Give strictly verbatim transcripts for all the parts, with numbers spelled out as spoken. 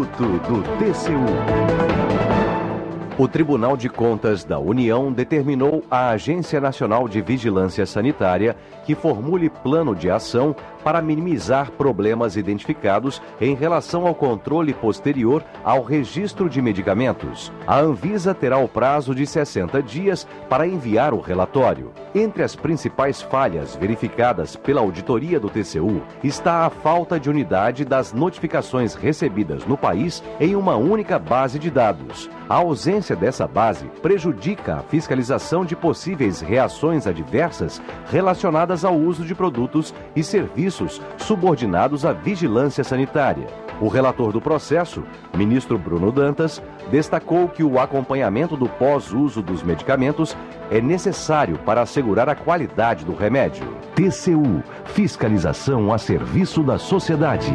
Minuto do T C U. O Tribunal de Contas da União determinou à Agência Nacional de Vigilância Sanitária que formule plano de ação para minimizar problemas identificados em relação ao controle posterior ao registro de medicamentos. A Anvisa terá o prazo de sessenta dias para enviar o relatório. Entre as principais falhas verificadas pela auditoria do T C U está a falta de unidade das notificações recebidas no país em uma única base de dados. A ausência dessa base prejudica a fiscalização de possíveis reações adversas relacionadas ao uso de produtos e serviços subordinados à vigilância sanitária. O relator do processo, ministro Bruno Dantas, destacou que o acompanhamento do pós-uso dos medicamentos é necessário para assegurar a qualidade do remédio. T C U, fiscalização a serviço da sociedade.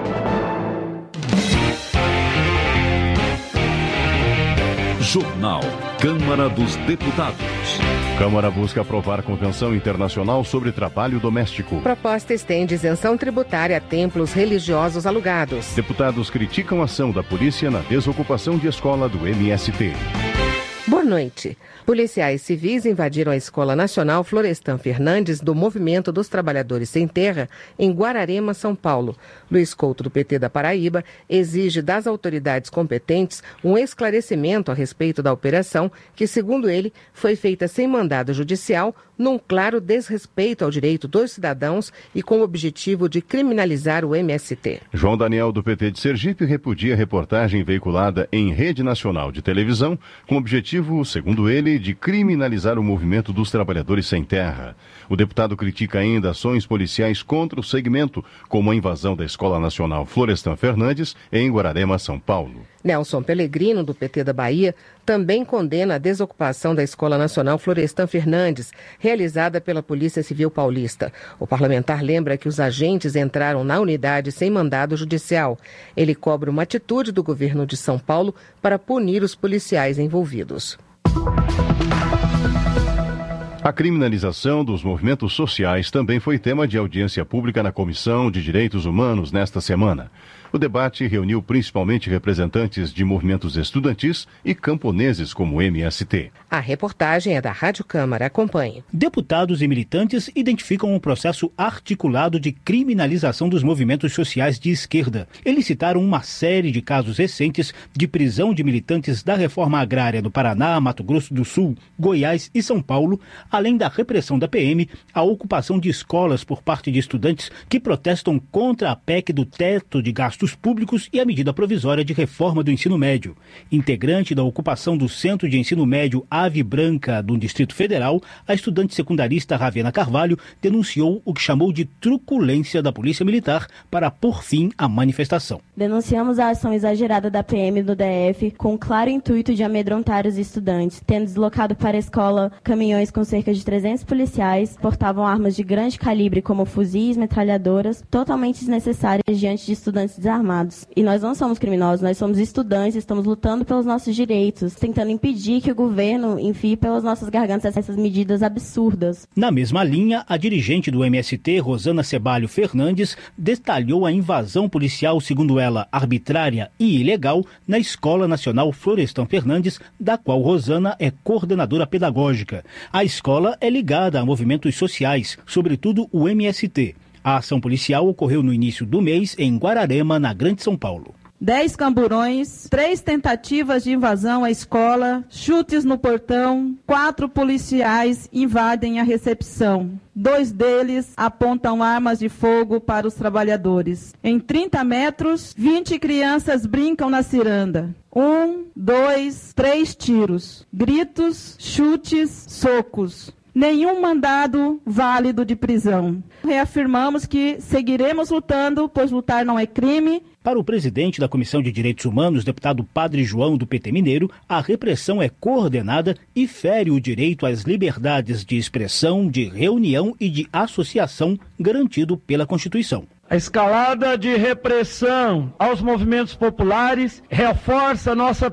Jornal Câmara dos Deputados. Câmara busca aprovar a Convenção Internacional sobre Trabalho Doméstico. Proposta estende isenção tributária a templos religiosos alugados. Deputados criticam a ação da polícia na desocupação de escola do M S T. Boa noite. Policiais civis invadiram a Escola Nacional Florestan Fernandes do Movimento dos Trabalhadores Sem Terra, em Guararema, São Paulo. Luiz Couto, do P T da Paraíba, exige das autoridades competentes um esclarecimento a respeito da operação, que, segundo ele, foi feita sem mandado judicial, num claro desrespeito ao direito dos cidadãos e com o objetivo de criminalizar o M S T. João Daniel, do P T de Sergipe, repudia a reportagem veiculada em rede nacional de televisão, com o objetivo, segundo ele, de criminalizar o movimento dos trabalhadores sem terra. O deputado critica ainda ações policiais contra o segmento, como a invasão da Escola Nacional Florestan Fernandes, em Guararema, São Paulo. Nelson Pellegrino, do P T da Bahia, também condena a desocupação da Escola Nacional Florestan Fernandes, realizada pela Polícia Civil Paulista. O parlamentar lembra que os agentes entraram na unidade sem mandado judicial. Ele cobra uma atitude do governo de São Paulo para punir os policiais envolvidos. A criminalização dos movimentos sociais também foi tema de audiência pública na Comissão de Direitos Humanos nesta semana. O debate reuniu principalmente representantes de movimentos estudantis e camponeses como o M S T. A reportagem é da Rádio Câmara. Acompanhe. Deputados e militantes identificam um processo articulado de criminalização dos movimentos sociais de esquerda. Eles citaram uma série de casos recentes de prisão de militantes da reforma agrária no Paraná, Mato Grosso do Sul, Goiás e São Paulo, além da repressão da P M, a ocupação de escolas por parte de estudantes que protestam contra a P E C do teto de gastos públicos e a medida provisória de reforma do ensino médio. Integrante da ocupação do Centro de Ensino Médio Ave Branca do Distrito Federal, a estudante secundarista Ravena Carvalho denunciou o que chamou de truculência da Polícia Militar para pôr fim à manifestação. Denunciamos a ação exagerada da P M no D F com o claro intuito de amedrontar os estudantes, tendo deslocado para a escola caminhões com cerca de trezentos policiais, portavam armas de grande calibre como fuzis, metralhadoras, totalmente desnecessárias diante de estudantes desarmados. E nós não somos criminosos, nós somos estudantes, estamos lutando pelos nossos direitos, tentando impedir que o governo enfie pelas nossas gargantas essas medidas absurdas. Na mesma linha, a dirigente do M S T, Rosana Cebalho Fernandes, detalhou a invasão policial, segundo ela, arbitrária e ilegal, na Escola Nacional Florestan Fernandes, da qual Rosana é coordenadora pedagógica. A escola é ligada a movimentos sociais, sobretudo o M S T. A ação policial ocorreu no início do mês em Guararema, na Grande São Paulo. Dez camburões, três tentativas de invasão à escola, chutes no portão, quatro policiais invadem a recepção. Dois deles apontam armas de fogo para os trabalhadores. Em trinta metros, vinte crianças brincam na ciranda. Um, dois, três tiros. Gritos, chutes, socos. Nenhum mandado válido de prisão. Reafirmamos que seguiremos lutando, pois lutar não é crime. Para o presidente da Comissão de Direitos Humanos, deputado Padre João, do P T Mineiro, a repressão é coordenada e fere o direito às liberdades de expressão, de reunião e de associação garantido pela Constituição. A escalada de repressão aos movimentos populares reforça nossa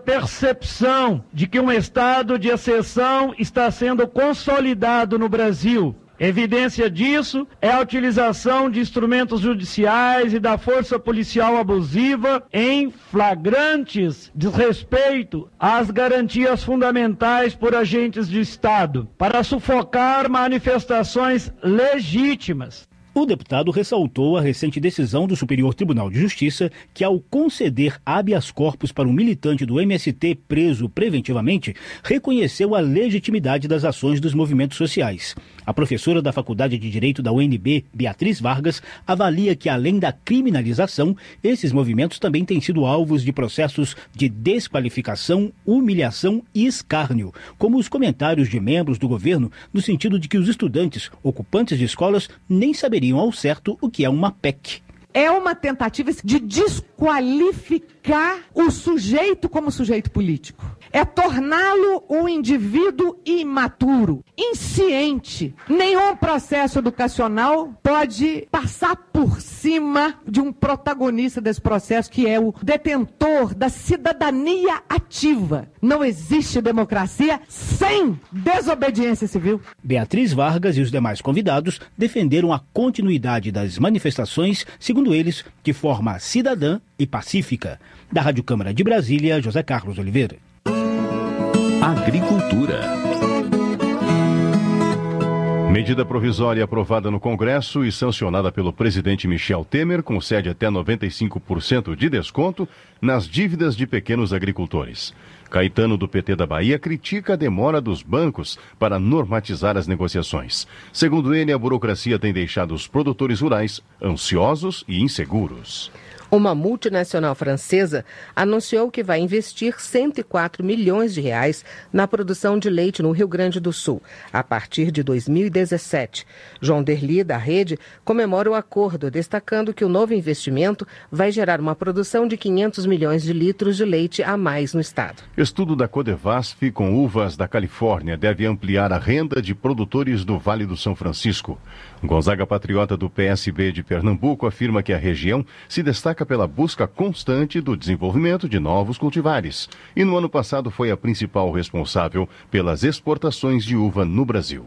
percepção de que um estado de exceção está sendo consolidado no Brasil. Evidência disso é a utilização de instrumentos judiciais e da força policial abusiva em flagrantes desrespeito às garantias fundamentais por agentes de Estado, para sufocar manifestações legítimas. O deputado ressaltou a recente decisão do Superior Tribunal de Justiça que, ao conceder habeas corpus para um militante do M S T preso preventivamente, reconheceu a legitimidade das ações dos movimentos sociais. A professora da Faculdade de Direito da U N B, Beatriz Vargas, avalia que, além da criminalização, esses movimentos também têm sido alvos de processos de desqualificação, humilhação e escárnio, como os comentários de membros do governo no sentido de que os estudantes, ocupantes de escolas, nem saberiam ao certo o que é uma P E C. É uma tentativa de desqualificar o sujeito como sujeito político. É torná-lo um indivíduo imaturo, insciente. Nenhum processo educacional pode passar por cima de um protagonista desse processo, que é o detentor da cidadania ativa. Não existe democracia sem desobediência civil. Beatriz Vargas e os demais convidados defenderam a continuidade das manifestações, segundo eles, de forma cidadã e pacífica. Da Rádio Câmara de Brasília, José Carlos Oliveira. Agricultura. Medida provisória aprovada no Congresso e sancionada pelo presidente Michel Temer concede até noventa e cinco por cento de desconto nas dívidas de pequenos agricultores. Caetano, do P T da Bahia, critica a demora dos bancos para normatizar as negociações. Segundo ele, a burocracia tem deixado os produtores rurais ansiosos e inseguros. Uma multinacional francesa anunciou que vai investir cento e quatro milhões de reais na produção de leite no Rio Grande do Sul, a partir de dois mil e dezessete. João Derli, da rede, comemora o acordo, destacando que o novo investimento vai gerar uma produção de quinhentos milhões de litros de leite a mais no estado. Estudo da Codevasf com uvas da Califórnia deve ampliar a renda de produtores do Vale do São Francisco. Gonzaga Patriota, do P S B de Pernambuco, afirma que a região se destaca pela busca constante do desenvolvimento de novos cultivares. E no ano passado foi a principal responsável pelas exportações de uva no Brasil.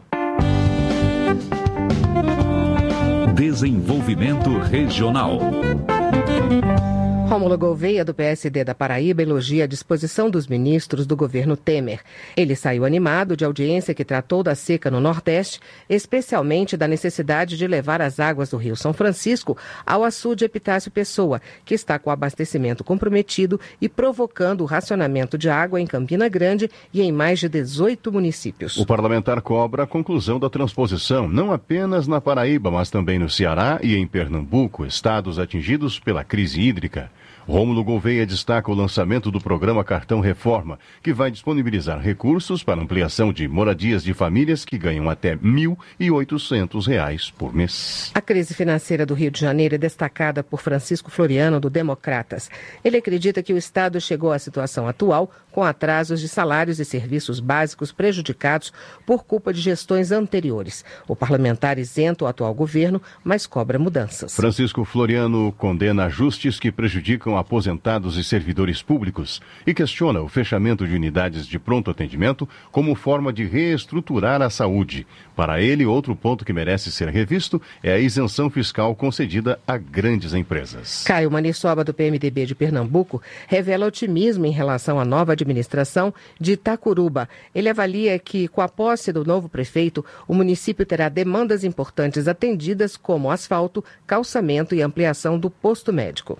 Desenvolvimento regional. Rômulo Gouveia, do P S D da Paraíba, elogia a disposição dos ministros do governo Temer. Ele saiu animado de audiência que tratou da seca no Nordeste, especialmente da necessidade de levar as águas do Rio São Francisco ao açude Epitácio Pessoa, que está com o abastecimento comprometido e provocando o racionamento de água em Campina Grande e em mais de dezoito municípios. O parlamentar cobra a conclusão da transposição, não apenas na Paraíba, mas também no Ceará e em Pernambuco, estados atingidos pela crise hídrica. Rômulo Gouveia destaca o lançamento do programa Cartão Reforma, que vai disponibilizar recursos para ampliação de moradias de famílias que ganham até mil e oitocentos reais por mês. A crise financeira do Rio de Janeiro é destacada por Francisco Floriano, do Democratas. Ele acredita que o Estado chegou à situação atual com atrasos de salários e serviços básicos prejudicados por culpa de gestões anteriores. O parlamentar isenta o atual governo, mas cobra mudanças. Francisco Floriano condena ajustes que prejudicam aposentados e servidores públicos e questiona o fechamento de unidades de pronto atendimento como forma de reestruturar a saúde. Para ele, outro ponto que merece ser revisto é a isenção fiscal concedida a grandes empresas. Caio Manissoba, do P M D B de Pernambuco, revela otimismo em relação à nova administração de Itacuruba. Ele avalia que, com a posse do novo prefeito, o município terá demandas importantes atendidas, como asfalto, calçamento e ampliação do posto médico.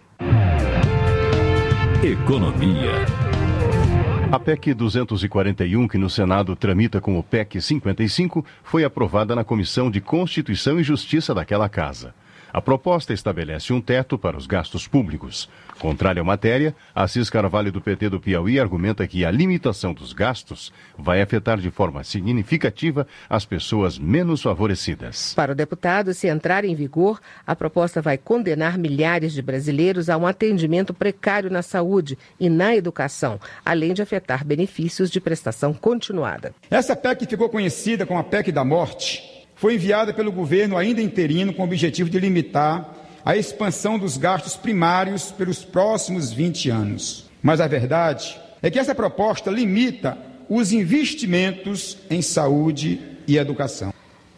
Economia. A P E C duzentos e quarenta e um, que no Senado tramita com o P E C cinquenta e cinco, foi aprovada na Comissão de Constituição e Justiça daquela casa. A proposta estabelece um teto para os gastos públicos. Contrária à matéria, Assis Carvalho, do P T do Piauí, argumenta que a limitação dos gastos vai afetar de forma significativa as pessoas menos favorecidas. Para o deputado, se entrar em vigor, a proposta vai condenar milhares de brasileiros a um atendimento precário na saúde e na educação, além de afetar benefícios de prestação continuada. Essa P E C ficou conhecida como a P E C da morte. Foi enviada pelo governo ainda interino com o objetivo de limitar a expansão dos gastos primários pelos próximos vinte anos. Mas a verdade é que essa proposta limita os investimentos em saúde e educação.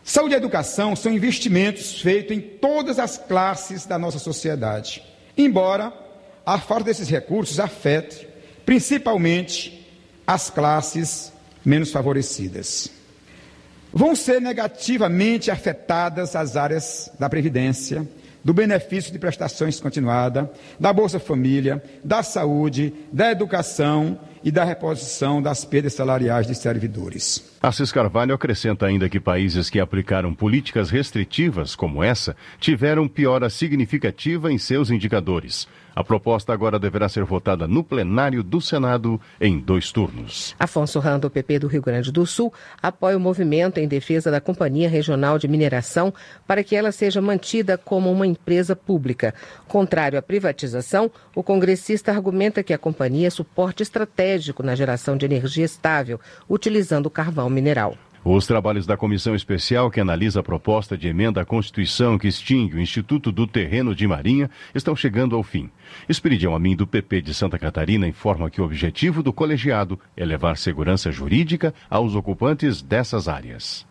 Saúde e educação são investimentos feitos em todas as classes da nossa sociedade, embora a falta desses recursos afete principalmente as classes menos favorecidas. Vão ser negativamente afetadas as áreas da Previdência, do benefício de prestações continuada, da Bolsa Família, da saúde, da educação e da reposição das perdas salariais de servidores. Assis Carvalho acrescenta ainda que países que aplicaram políticas restritivas como essa tiveram piora significativa em seus indicadores. A proposta agora deverá ser votada no plenário do Senado em dois turnos. Afonso Ram, do P P do Rio Grande do Sul, apoia o movimento em defesa da Companhia Regional de Mineração para que ela seja mantida como uma empresa pública. Contrário à privatização, o congressista argumenta que a companhia é suporte estratégico na geração de energia estável, utilizando carvão mineral. Os trabalhos da comissão especial que analisa a proposta de emenda à Constituição que extingue o Instituto do Terreno de Marinha estão chegando ao fim. Esperidião Amin, do P P de Santa Catarina, informa que o objetivo do colegiado é levar segurança jurídica aos ocupantes dessas áreas.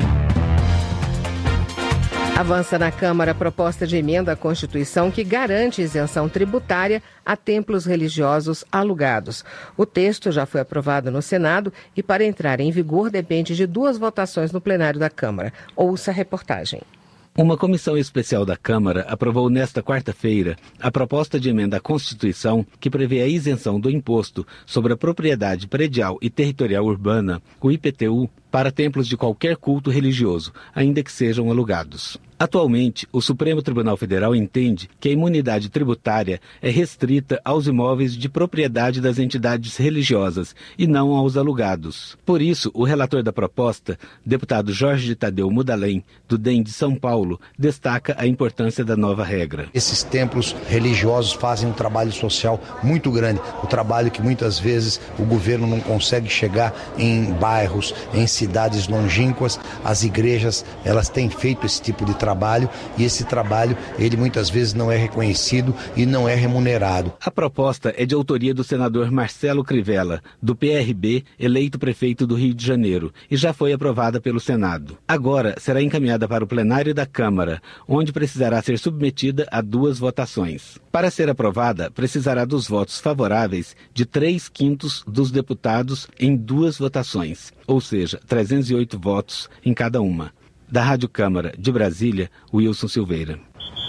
Avança na Câmara a proposta de emenda à Constituição que garante isenção tributária a templos religiosos alugados. O texto já foi aprovado no Senado e, para entrar em vigor, depende de duas votações no plenário da Câmara. Ouça a reportagem. Uma comissão especial da Câmara aprovou nesta quarta-feira a proposta de emenda à Constituição que prevê a isenção do imposto sobre a propriedade predial e territorial urbana, o I P T U, para templos de qualquer culto religioso, ainda que sejam alugados. Atualmente, o Supremo Tribunal Federal entende que a imunidade tributária é restrita aos imóveis de propriedade das entidades religiosas e não aos alugados. Por isso, o relator da proposta, deputado Jorge Tadeu Mudalém, do D E M de São Paulo, destaca a importância da nova regra. Esses templos religiosos fazem um trabalho social muito grande, o trabalho que muitas vezes o governo não consegue chegar em bairros, em cidades longínquas. As igrejas, elas têm feito esse tipo de trabalho. trabalho e esse trabalho, ele muitas vezes não é reconhecido e não é remunerado. A proposta é de autoria do senador Marcelo Crivella, do P R B, eleito prefeito do Rio de Janeiro, e já foi aprovada pelo Senado. Agora será encaminhada para o plenário da Câmara, onde precisará ser submetida a duas votações. Para ser aprovada, precisará dos votos favoráveis de três quintos dos deputados em duas votações, ou seja, trezentos e oito votos em cada uma. Da Rádio Câmara de Brasília, Wilson Silveira.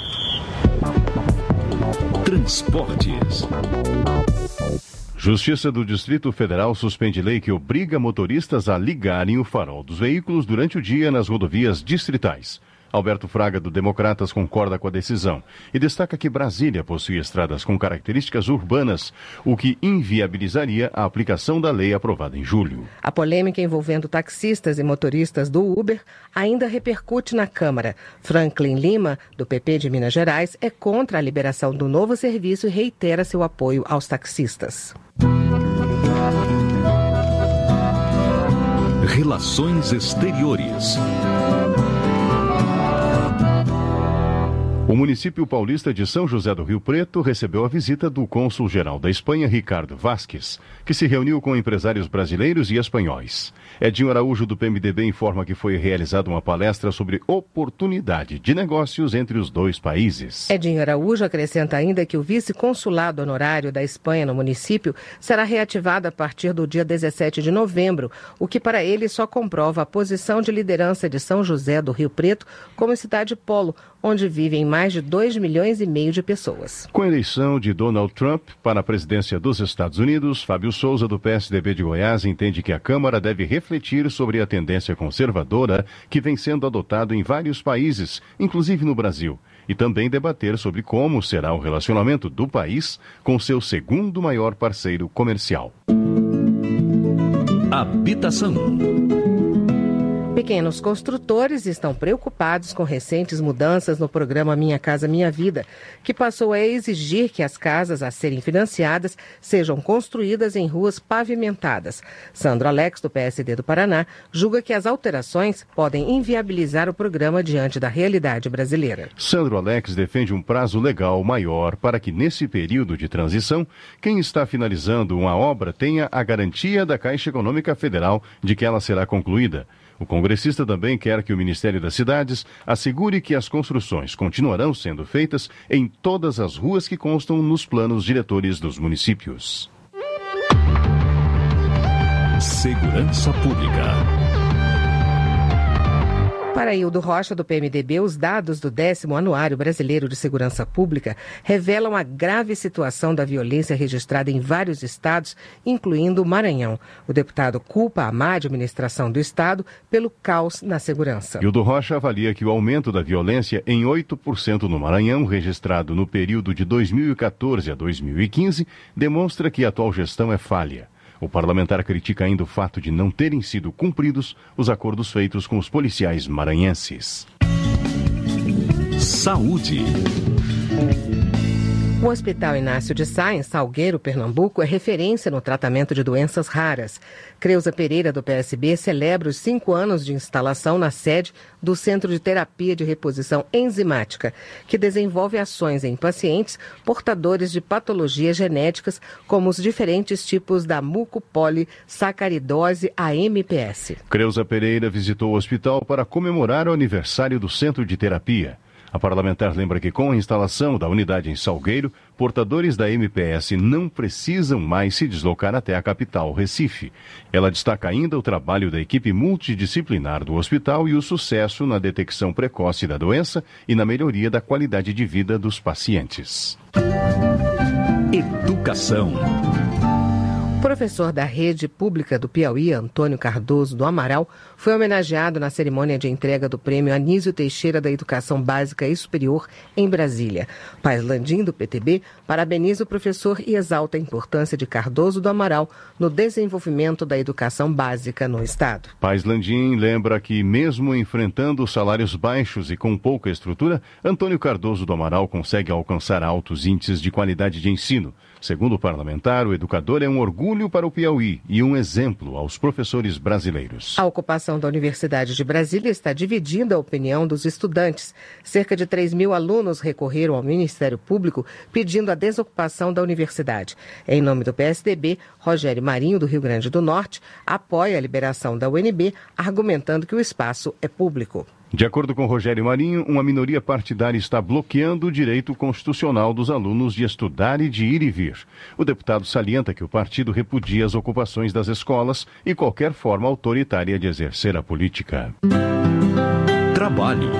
Transportes. Justiça do Distrito Federal suspende lei que obriga motoristas a ligarem o farol dos veículos durante o dia nas rodovias distritais. Alberto Fraga, do Democratas, concorda com a decisão e destaca que Brasília possui estradas com características urbanas, o que inviabilizaria a aplicação da lei aprovada em julho. A polêmica envolvendo taxistas e motoristas do Uber ainda repercute na Câmara. Franklin Lima, do P P de Minas Gerais, é contra a liberação do novo serviço e reitera seu apoio aos taxistas. Relações Exteriores. O município paulista de São José do Rio Preto recebeu a visita do cônsul-geral da Espanha, Ricardo Vasques, que se reuniu com empresários brasileiros e espanhóis. Edinho Araújo, do P M D B, informa que foi realizada uma palestra sobre oportunidade de negócios entre os dois países. Edinho Araújo acrescenta ainda que o vice-consulado honorário da Espanha no município será reativado a partir do dia dezessete de novembro, o que para ele só comprova a posição de liderança de São José do Rio Preto como cidade polo, onde vivem mais de dois milhões e meio de pessoas. Com a eleição de Donald Trump para a presidência dos Estados Unidos, Fábio Souza, do P S D B de Goiás, entende que a Câmara deve refletir sobre a tendência conservadora que vem sendo adotada em vários países, inclusive no Brasil, e também debater sobre como será o relacionamento do país com seu segundo maior parceiro comercial. Habitação. Pequenos construtores estão preocupados com recentes mudanças no programa Minha Casa Minha Vida, que passou a exigir que as casas a serem financiadas sejam construídas em ruas pavimentadas. Sandro Alex, do P S D do Paraná, julga que as alterações podem inviabilizar o programa diante da realidade brasileira. Sandro Alex defende um prazo legal maior para que, nesse período de transição, quem está finalizando uma obra tenha a garantia da Caixa Econômica Federal de que ela será concluída. O congressista também quer que o Ministério das Cidades assegure que as construções continuarão sendo feitas em todas as ruas que constam nos planos diretores dos municípios. Segurança Pública. Para Hildo Rocha, do P M D B, os dados do décimo Anuário Brasileiro de Segurança Pública revelam a grave situação da violência registrada em vários estados, incluindo o Maranhão. O deputado culpa a má administração do estado pelo caos na segurança. Hildo Rocha avalia que o aumento da violência em oito por cento no Maranhão, registrado no período de dois mil e quatorze a dois mil e quinze, demonstra que a atual gestão é falha. O parlamentar critica ainda o fato de não terem sido cumpridos os acordos feitos com os policiais maranhenses. Saúde. O Hospital Inácio de Sá, em Salgueiro, Pernambuco, é referência no tratamento de doenças raras. Creuza Pereira, do P S B, celebra os cinco anos de instalação na sede do Centro de Terapia de Reposição Enzimática, que desenvolve ações em pacientes portadores de patologias genéticas, como os diferentes tipos da mucopolissacaridose, a M P S. Creuza Pereira visitou o hospital para comemorar o aniversário do Centro de Terapia. A parlamentar lembra que, com a instalação da unidade em Salgueiro, portadores da M P S não precisam mais se deslocar até a capital, Recife. Ela destaca ainda o trabalho da equipe multidisciplinar do hospital e o sucesso na detecção precoce da doença e na melhoria da qualidade de vida dos pacientes. Educação. O professor da rede pública do Piauí, Antônio Cardoso do Amaral, foi homenageado na cerimônia de entrega do prêmio Anísio Teixeira da Educação Básica e Superior em Brasília. Paz Landim, do P T B, parabeniza o professor e exalta a importância de Cardoso do Amaral no desenvolvimento da educação básica no Estado. Paz Landim lembra que, mesmo enfrentando salários baixos e com pouca estrutura, Antônio Cardoso do Amaral consegue alcançar altos índices de qualidade de ensino. Segundo o parlamentar, o educador é um orgulho para o Piauí e um exemplo aos professores brasileiros. A ocupação da Universidade de Brasília está dividindo a opinião dos estudantes. Cerca de três mil alunos recorreram ao Ministério Público pedindo a desocupação da universidade. Em nome do P S D B, Rogério Marinho, do Rio Grande do Norte, apoia a liberação da U N B, argumentando que o espaço é público. De acordo com Rogério Marinho, uma minoria partidária está bloqueando o direito constitucional dos alunos de estudar e de ir e vir. O deputado salienta que o partido repudia as ocupações das escolas e qualquer forma autoritária de exercer a política. Trabalho.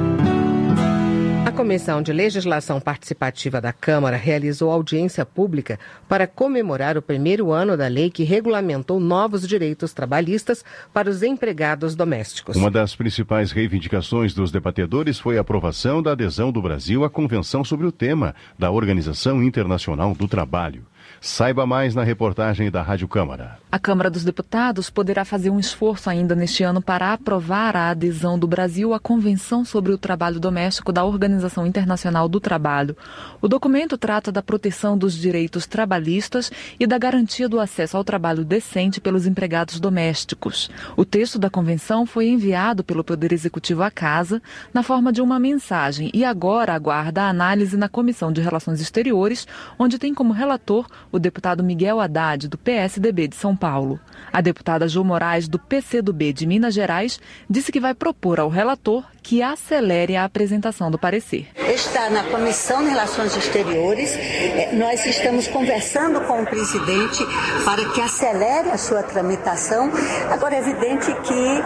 A Comissão de Legislação Participativa da Câmara realizou audiência pública para comemorar o primeiro ano da lei que regulamentou novos direitos trabalhistas para os empregados domésticos. Uma das principais reivindicações dos debatedores foi a aprovação da adesão do Brasil à Convenção sobre o tema da Organização Internacional do Trabalho. Saiba mais na reportagem da Rádio Câmara. A Câmara dos Deputados poderá fazer um esforço ainda neste ano para aprovar a adesão do Brasil à Convenção sobre o Trabalho Doméstico da Organização Internacional do Trabalho. O documento trata da proteção dos direitos trabalhistas e da garantia do acesso ao trabalho decente pelos empregados domésticos. O texto da convenção foi enviado pelo Poder Executivo à Casa na forma de uma mensagem e agora aguarda a análise na Comissão de Relações Exteriores, onde tem como relator o deputado Miguel Haddad, do P S D B de São Paulo. A deputada Jo Moraes, do P C do B de Minas Gerais, disse que vai propor ao relator que acelere a apresentação do parecer. Está na Comissão de Relações Exteriores. Nós estamos conversando com o presidente para que acelere a sua tramitação. Agora, é evidente que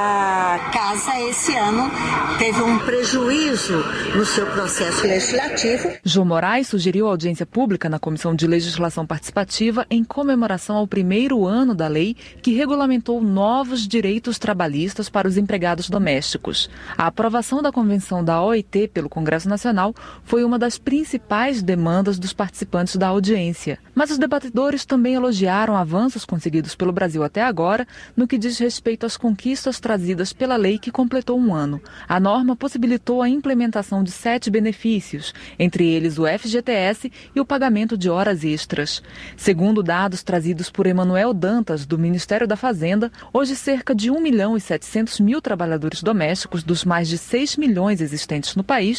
a Casa, esse ano, teve um prejuízo no seu processo legislativo. Jo Moraes sugeriu audiência pública na Comissão de Legislação Participativa em comemoração ao primeiro ano da lei que regulamentou novos direitos trabalhistas para os empregados domésticos. A aprovação da Convenção da O I T pelo Congresso Nacional foi uma das principais demandas dos participantes da audiência. Mas os debatedores também elogiaram avanços conseguidos pelo Brasil até agora no que diz respeito às conquistas trazidas pela lei que completou um ano. A norma possibilitou a implementação de sete benefícios, entre eles o F G T S e o pagamento de horas extras. Segundo dados trazidos por Emanuel Dantas, do Ministério da Fazenda, hoje cerca de um milhão e setecentos mil trabalhadores domésticos dos mais de seis milhões existentes no país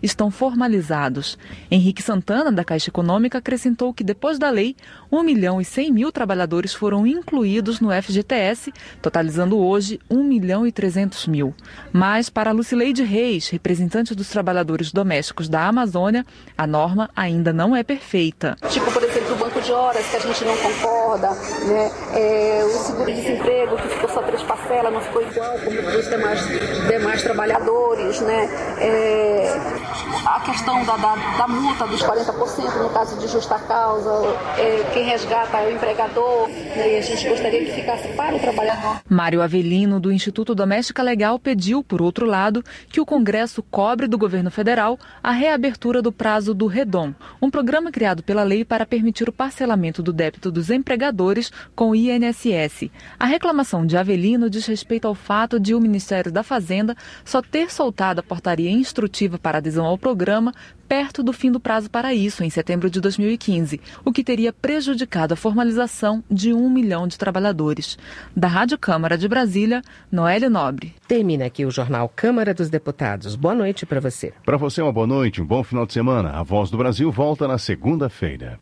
estão formalizados. Henrique Santana, da Caixa Econômica, acrescentou que depois da lei, um milhão e cem mil trabalhadores foram incluídos no F G T S, totalizando hoje um milhão e trezentos mil. Mas, para Lucileide Reis, representante dos trabalhadores domésticos da Amazônia, a norma ainda não é perfeita. Tipo, por exemplo, o banco de horas, que a gente não concorda, né? É, o seguro-desemprego, que ficou só três parcelas, não ficou igual como os demais, demais trabalhadores, né? É, a questão da, da, da multa dos quarenta por cento no caso de justa causa, é, quem resgata é o empregador, né? E a gente gostaria que ficasse para o trabalhador. Mário Avelino, do Instituto Doméstica Legal, pediu, por outro lado, que o Congresso cobre do governo federal a reabertura do prazo do REDOM, um programa criado pela lei para permitir o parcelamento do débito dos empregadores com o I N S S. A reclamação de Avelino diz respeito ao fato de o Ministério da Fazenda só ter soltado a portaria instrutiva para adesão ao programa perto do fim do prazo para isso, em setembro de dois mil e quinze, o que teria prejudicado a formalização de um milhão de trabalhadores. Da Rádio Câmara de Brasília, Noélio Nobre. Termina aqui o Jornal Câmara dos Deputados. Boa noite para você. Para você, uma boa noite, um bom final de semana. A Voz do Brasil volta na segunda-feira.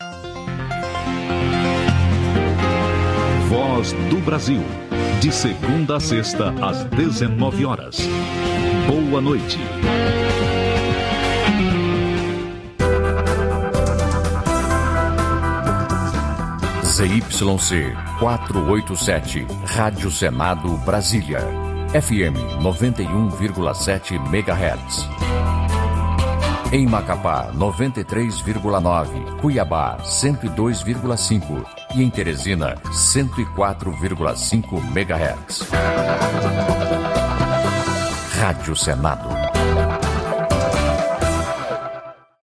Voz do Brasil. De segunda a sexta, às dezenove horas. Boa noite. Z Y C quatrocentos e oitenta e sete, Rádio Senado Brasília, F M noventa e um vírgula sete megahertz. Em Macapá, noventa e três vírgula nove, Cuiabá, cento e dois vírgula cinco e em Teresina, cento e quatro vírgula cinco megahertz. Rádio Senado.